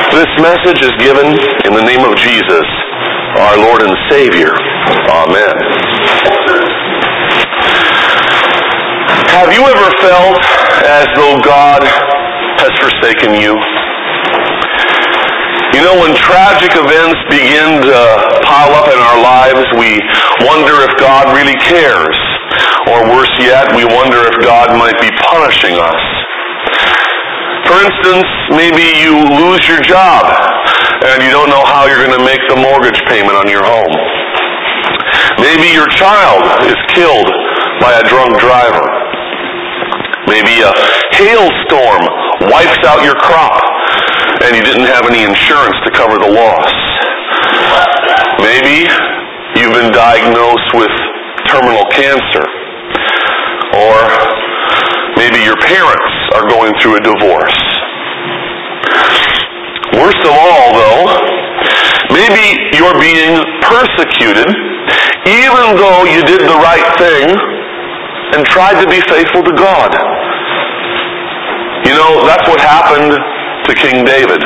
This message is given in the name of Jesus, our Lord and Savior. Amen. Have you ever felt as though God has forsaken you? You know, when tragic events begin to pile up in our lives, we wonder if God really cares. Or worse yet, we wonder if God might be punishing us. For instance, maybe you lose your job and you don't know how you're going to make the mortgage payment on your home. Maybe your child is killed by a drunk driver. Maybe a hailstorm wipes out your crop and you didn't have any insurance to cover the loss. Maybe you've been diagnosed with terminal cancer. Or maybe your parents are going through a divorce. Worst of all, though, maybe you're being persecuted even though you did the right thing and tried to be faithful to God. You know, that's what happened to King David.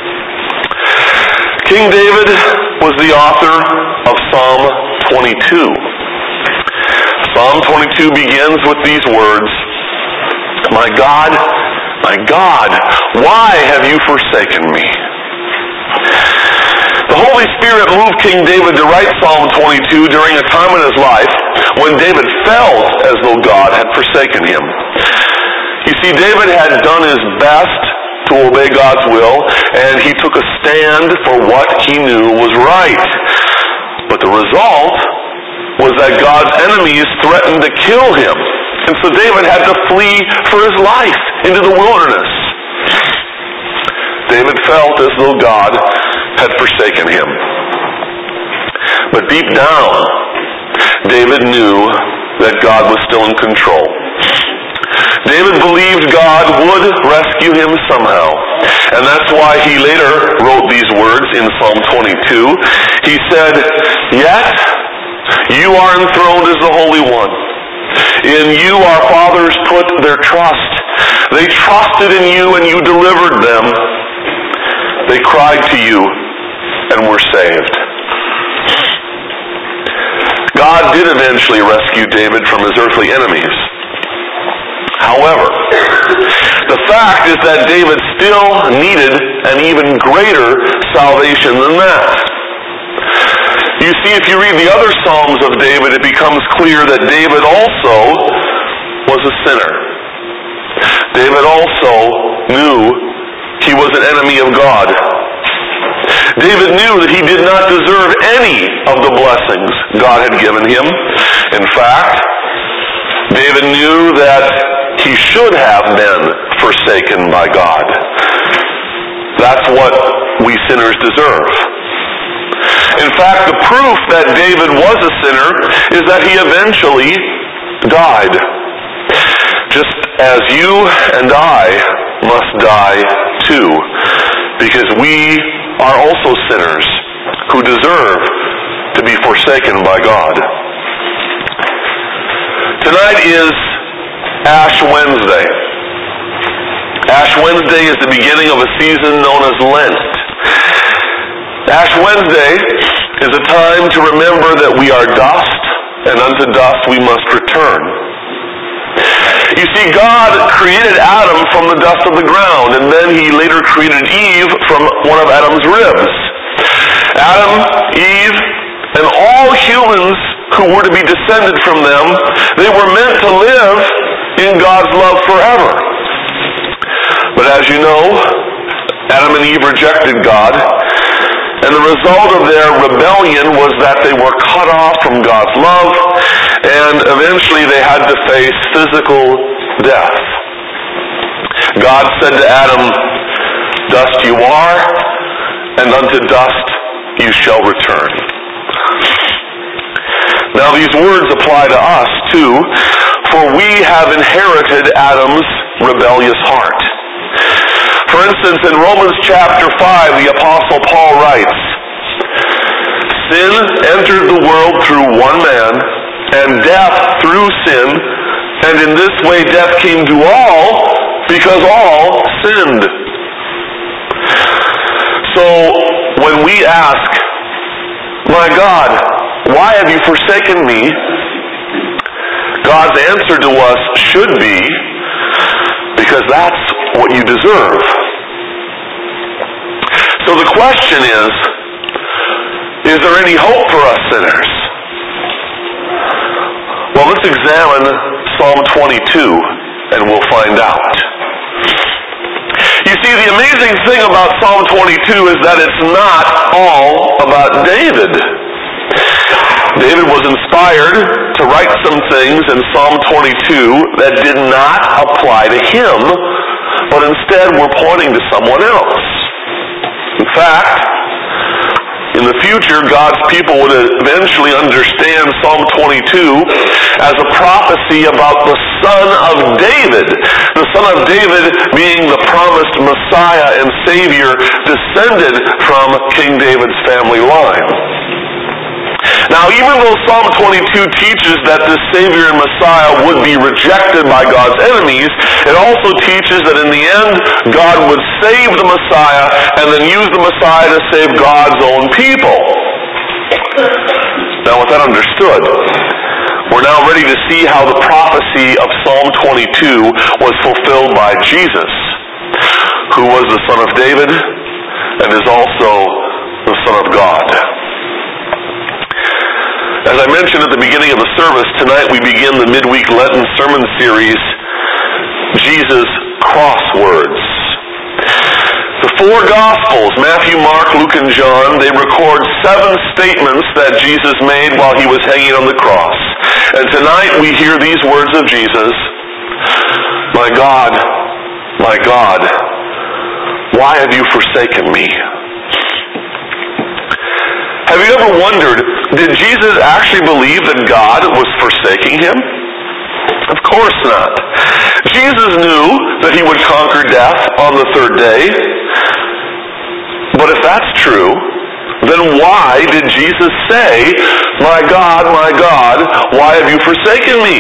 King David was the author of Psalm 22. Psalm 22 begins with these words, my God, why have you forsaken me? The Holy Spirit moved King David to write Psalm 22 during a time in his life when David felt as though God had forsaken him. You see, David had done his best to obey God's will, and he took a stand for what he knew was right. But the result was that God's enemies threatened to kill him. And so David had to flee for his life into the wilderness. David felt as though God had forsaken him. But deep down, David knew that God was still in control. David believed God would rescue him somehow. And that's why he later wrote these words in Psalm 22. He said, yet you are enthroned as the Holy One. In you our fathers put their trust. They trusted in you and you delivered them. They cried to you and were saved. God did eventually rescue David from his earthly enemies. However, the fact is that David still needed an even greater salvation than that. You see, if you read the other Psalms of David, it becomes clear that David also was a sinner. David also knew he was an enemy of God. David knew that he did not deserve any of the blessings God had given him. In fact, David knew that he should have been forsaken by God. That's what we sinners deserve. In fact, the proof that David was a sinner is that he eventually died. Just as you and I must die too, because we are also sinners who deserve to be forsaken by God. Tonight is Ash Wednesday. Ash Wednesday is the beginning of a season known as Lent. Ash Wednesday is a time to remember that we are dust, and unto dust we must return. You see, God created Adam from the dust of the ground, and then he later created Eve from one of Adam's ribs. Adam, Eve, and all humans who were to be descended from them, they were meant to live in God's love forever. But as you know, Adam and Eve rejected God, and the result of their rebellion was that they were cut off from God's love, and eventually they had to face physical death. God said to Adam, dust you are, and unto dust you shall return. Now these words apply to us too, for we have inherited Adam's rebellious heart. For instance, in Romans chapter 5, the Apostle Paul writes, sin entered the world through one man, and death through sin, and in this way death came to all, because all sinned. So when we ask, "My God, why have you forsaken me?" God's answer to us should be, "Because that's what you deserve." So the question is there any hope for us sinners? Well, let's examine Psalm 22 and we'll find out. You see, the amazing thing about Psalm 22 is that it's not all about David. David was inspired to write some things in Psalm 22 that did not apply to him, but instead were pointing to someone else. In fact, in the future, God's people would eventually understand Psalm 22 as a prophecy about the Son of David. The Son of David being the promised Messiah and Savior descended from King David's family line. Now, even though Psalm 22 teaches that this Savior and Messiah would be rejected by God's enemies, it also teaches that in the end, God would save the Messiah and then use the Messiah to save God's own people. Now, with that understood, we're now ready to see how the prophecy of Psalm 22 was fulfilled by Jesus, who was the Son of David and is also the Son of God. As I mentioned at the beginning of the service, tonight we begin the midweek Lenten sermon series, Jesus Crosswords. The four Gospels, Matthew, Mark, Luke, and John, they record 7 statements that Jesus made while he was hanging on the cross. And tonight we hear these words of Jesus, my God, why have you forsaken me?" Have you ever wondered, did Jesus actually believe that God was forsaking him? Of course not. Jesus knew that he would conquer death on the 3rd day. But if that's true, then why did Jesus say, my God, why have you forsaken me?"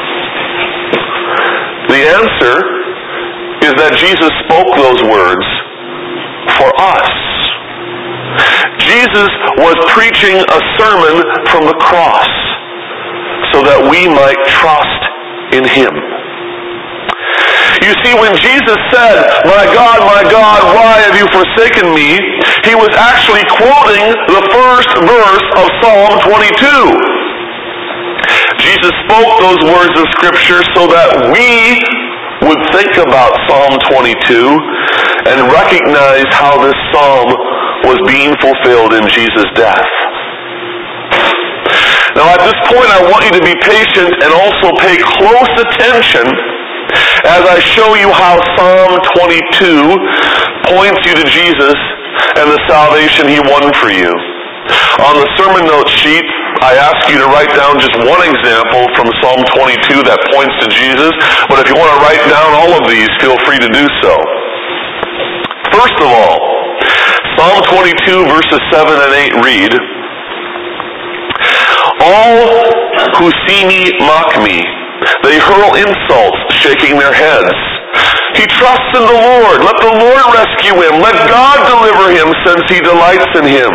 The answer is that Jesus spoke those words for us. Jesus was preaching a sermon from the cross so that we might trust in him. You see, when Jesus said, my God, why have you forsaken me?" he was actually quoting the first verse of Psalm 22. Jesus spoke those words of Scripture so that we would think about Psalm 22 and recognize how this psalm was being fulfilled in Jesus' death. Now at this point I want you to be patient and also pay close attention as I show you how Psalm 22 points you to Jesus and the salvation he won for you. On the sermon note sheet, I ask you to write down just one example from Psalm 22 that points to Jesus, but if you want to write down all of these, feel free to do so. First of all, Psalm 22 verses 7 and 8 read, "All who see me mock me. They hurl insults, shaking their heads. He trusts in the Lord. Let the Lord rescue him. Let God deliver him, since he delights in him."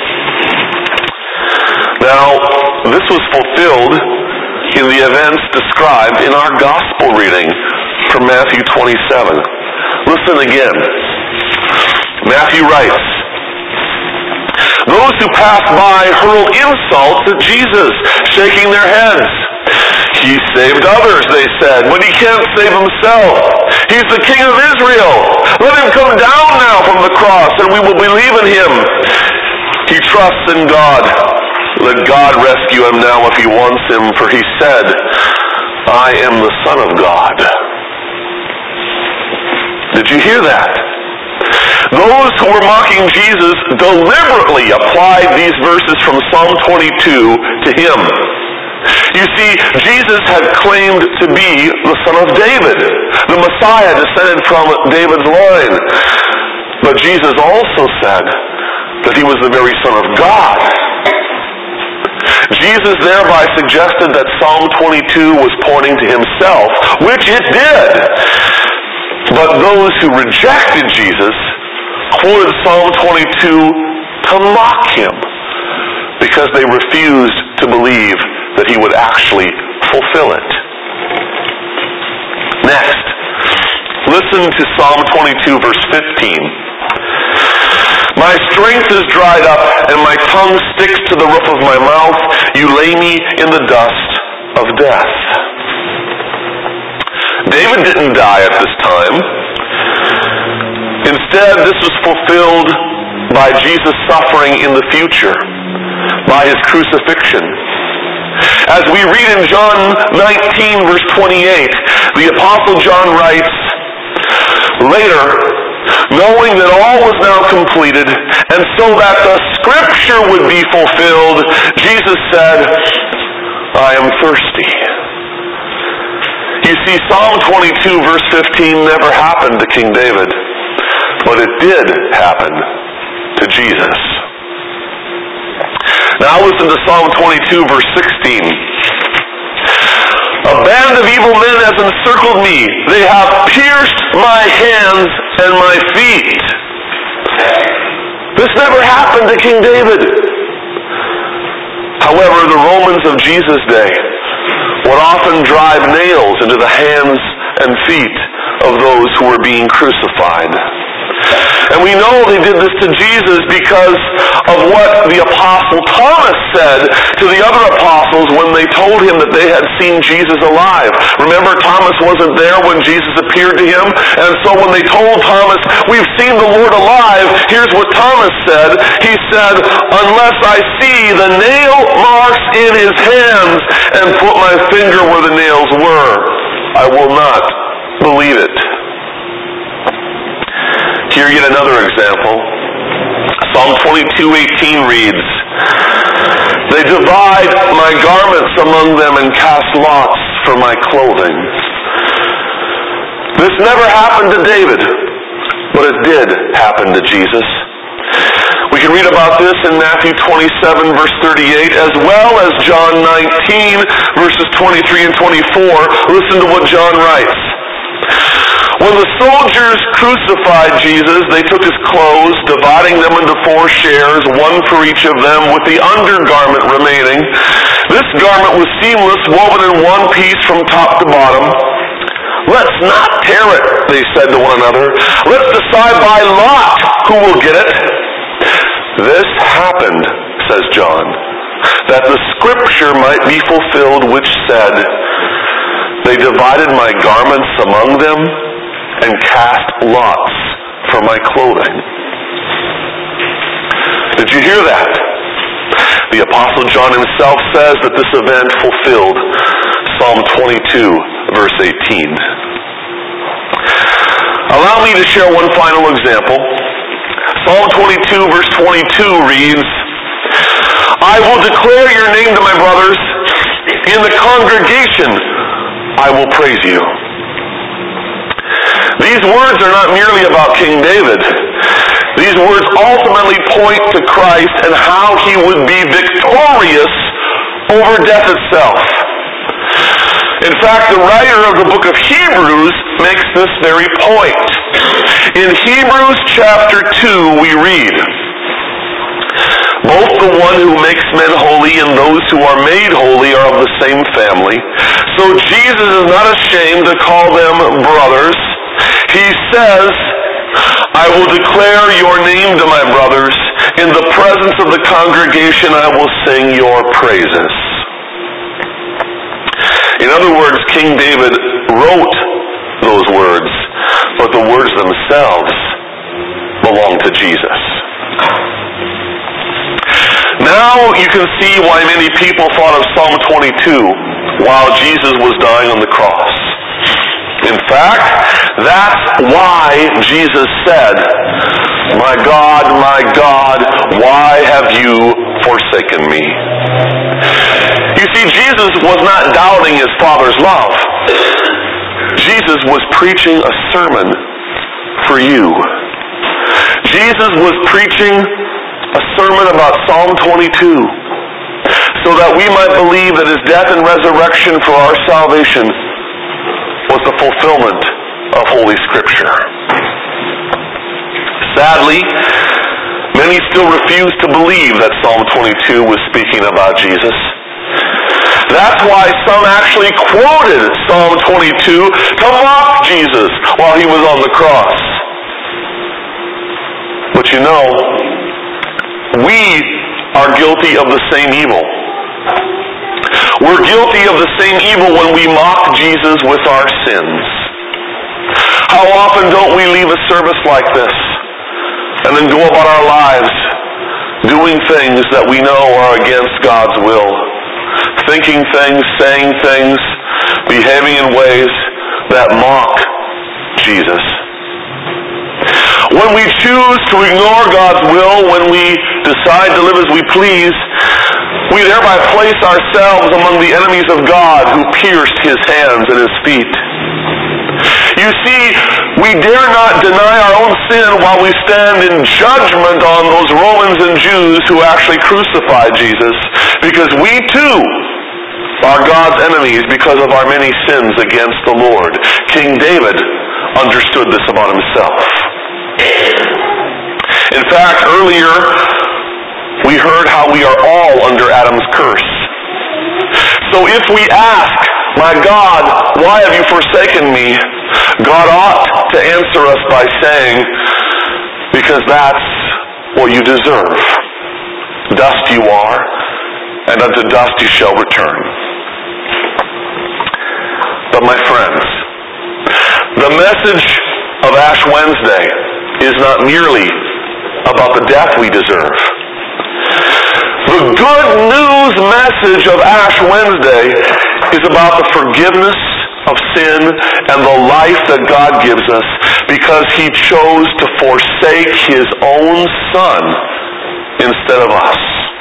Now, this was fulfilled in the events described in our gospel reading from Matthew 27. Listen again. Matthew writes, "Those who passed by hurled insults at Jesus, shaking their heads. 'He saved others,' they said, 'but he can't save himself. He's the King of Israel. Let him come down now from the cross, and we will believe in him. He trusts in God. Let God rescue him now if he wants him, for he said, I am the Son of God.'" Did you hear that? Those who were mocking Jesus deliberately applied these verses from Psalm 22 to him. You see, Jesus had claimed to be the Son of David, the Messiah descended from David's line. But Jesus also said that he was the very Son of God. Jesus thereby suggested that Psalm 22 was pointing to himself, which it did. But those who rejected Jesus quoted Psalm 22 to mock him because they refused to believe that he would actually fulfill it. Next, listen to Psalm 22, verse 15. My strength is dried up, and my tongue sticks to the roof of my mouth. You lay me in the dust of death. David didn't die at this time. Instead, this was fulfilled by Jesus' suffering in the future, by his crucifixion. As we read in John 19, verse 28, the Apostle John writes, later, knowing that all was now completed, and so that the Scripture would be fulfilled, Jesus said, I am thirsty. You see, Psalm 22, verse 15 never happened to King David, but it did happen to Jesus. Now listen to Psalm 22, verse 16. A band of evil men has encircled me. They have pierced my hands and my feet. This never happened to King David. However, the Romans of Jesus' day would often drive nails into the hands and feet of those who were being crucified. And we know they did this to Jesus because of what the Apostle Thomas said to the other apostles when they told him that they had seen Jesus alive. Remember, Thomas wasn't there when Jesus appeared to him, and so when they told Thomas, we've seen the Lord alive, here's what Thomas said. He said, unless I see the nail marks in his hands and put my finger where the nails were, I will not believe it. Here yet another example. Psalm 22:18 reads, they divide my garments among them and cast lots for my clothing. This never happened to David, but it did happen to Jesus. We can read about this in Matthew 27, verse 38, as well as John 19, verses 23 and 24. Listen to what John writes. When the soldiers crucified Jesus, they took his clothes, dividing them into 4 shares, one for each of them, with the undergarment remaining. This garment was seamless, woven in one piece from top to bottom. Let's not tear it, they said to one another. Let's decide by lot who will get it. This happened, says John, that the Scripture might be fulfilled, which said, they divided my garments among them and cast lots for my clothing. Did you hear that? The Apostle John himself says that this event fulfilled Psalm 22, verse 18. Allow me to share one final example. Psalm 22, verse 22 reads, I will declare your name to my brothers. In the congregation I will praise you. These words are not merely about King David. These words ultimately point to Christ and how he would be victorious over death itself. In fact, the writer of the book of Hebrews makes this very point. In Hebrews chapter 2 we read, both the one who makes men holy and those who are made holy are of the same family. So Jesus is not ashamed to call them brothers. He says, I will declare your name to my brothers. In the presence of the congregation I will sing your praises. In other words, King David wrote those words, but the words themselves belong to Jesus. Now you can see why many people thought of Psalm 22 while Jesus was dying on the cross. In fact, that's why Jesus said, my God, why have you forsaken me? You see, Jesus was not doubting his Father's love. Jesus was preaching a sermon for you. Jesus was preaching a sermon about Psalm 22 so that we might believe that his death and resurrection for our salvation was the fulfillment of Holy Scripture. Sadly, many still refuse to believe that Psalm 22 was speaking about Jesus. That's why some actually quoted Psalm 22 to mock Jesus while he was on the cross. But you know, we are guilty of the same evil. We're guilty of the same evil when we mock Jesus with our sins. How often don't we leave a service like this and then go about our lives doing things that we know are against God's will, thinking things, saying things, behaving in ways that mock Jesus. When we choose to ignore God's will, when we decide to live as we please, we thereby place ourselves among the enemies of God who pierced his hands and his feet. You see, we dare not deny our own sin while we stand in judgment on those Romans and Jews who actually crucified Jesus, because we too are God's enemies because of our many sins against the Lord. King David understood this about himself. In fact, earlier we heard how we are all under Adam's curse. So if we ask, "My God, why have you forsaken me?" God ought to answer us by saying, "Because that's what you deserve. Dust you are, and unto dust you shall return." But my friends, the message of Ash Wednesday is not merely about the death we deserve. The good news message of Ash Wednesday is about the forgiveness of sin and the life that God gives us because he chose to forsake his own Son instead of us.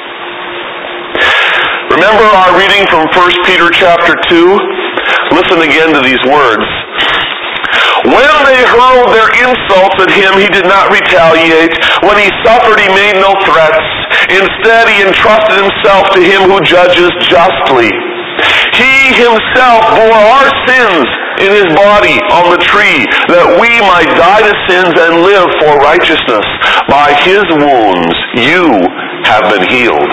Remember our reading from 1 Peter chapter 2? Listen again to these words. When they hurled their insults at him, he did not retaliate. When he suffered, he made no threats. Instead, he entrusted himself to him who judges justly. He himself bore our sins in his body on the tree, that we might die to sins and live for righteousness. By his wounds, you have been healed.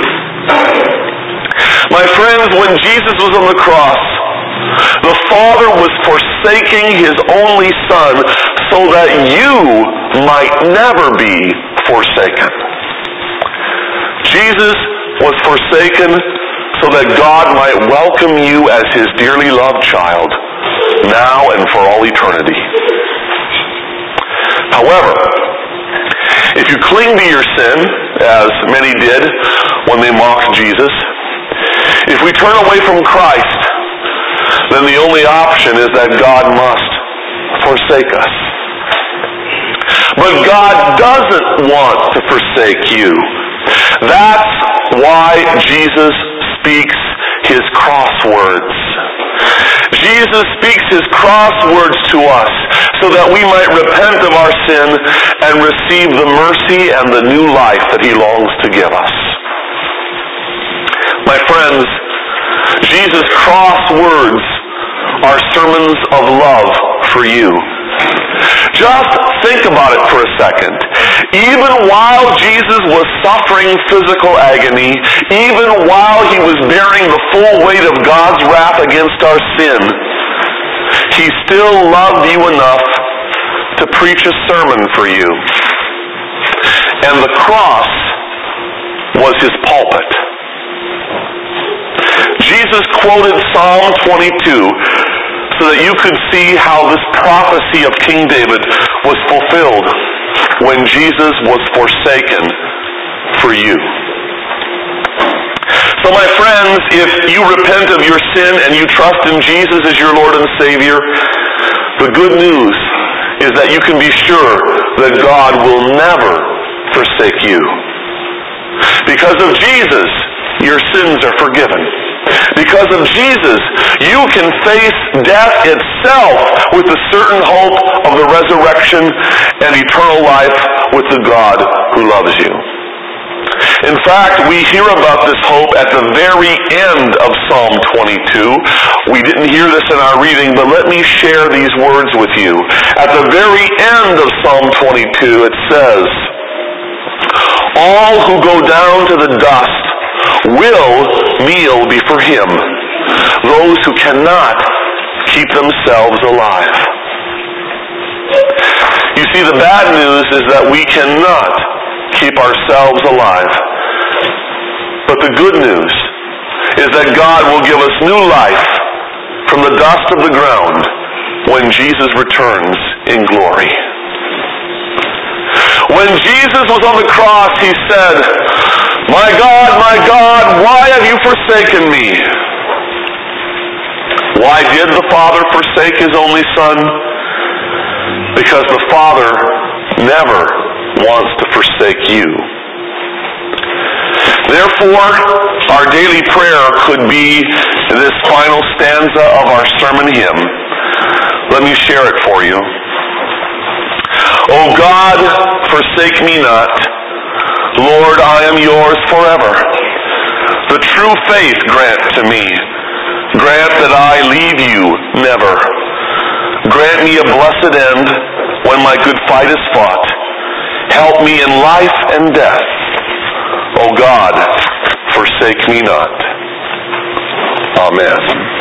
My friends, when Jesus was on the cross, the Father was forsaking his only Son so that you might never be forsaken. Jesus was forsaken so that God might welcome you as his dearly loved child, now and for all eternity. However, if you cling to your sin, as many did when they mocked Jesus, if we turn away from Christ, then the only option is that God must forsake us. But God doesn't want to forsake you. That's why Jesus speaks his crosswords. Jesus speaks his crosswords to us so that we might repent of our sin and receive the mercy and the new life that he longs to give us. My friends, Jesus' crosswords are sermons of love for you. Just think about it for a second. Even while Jesus was suffering physical agony, even while he was bearing the full weight of God's wrath against our sin, he still loved you enough to preach a sermon for you. And the cross was his pulpit. Jesus quoted Psalm 22 so that you could see how this prophecy of King David was fulfilled when Jesus was forsaken for you. So my friends, if you repent of your sin and you trust in Jesus as your Lord and Savior, the good news is that you can be sure that God will never forsake you. Because of Jesus, your sins are forgiven. Because of Jesus, you can face death itself with the certain hope of the resurrection and eternal life with the God who loves you. In fact, we hear about this hope at the very end of Psalm 22. We didn't hear this in our reading, but let me share these words with you. At the very end of Psalm 22, it says, "All who go down to the dust will kneel before him, those who cannot keep themselves alive." You see, the bad news is that we cannot keep ourselves alive. But the good news is that God will give us new life from the dust of the ground when Jesus returns in glory. When Jesus was on the cross, he said, my God, why have you forsaken me?" Why did the Father forsake his only Son? Because the Father never wants to forsake you. Therefore, our daily prayer could be this final stanza of our sermon hymn. Let me share it for you. "O God, forsake me not. Lord, I am yours forever. The true faith grant to me. Grant that I leave you never. Grant me a blessed end when my good fight is fought. Help me in life and death. O God, forsake me not." Amen.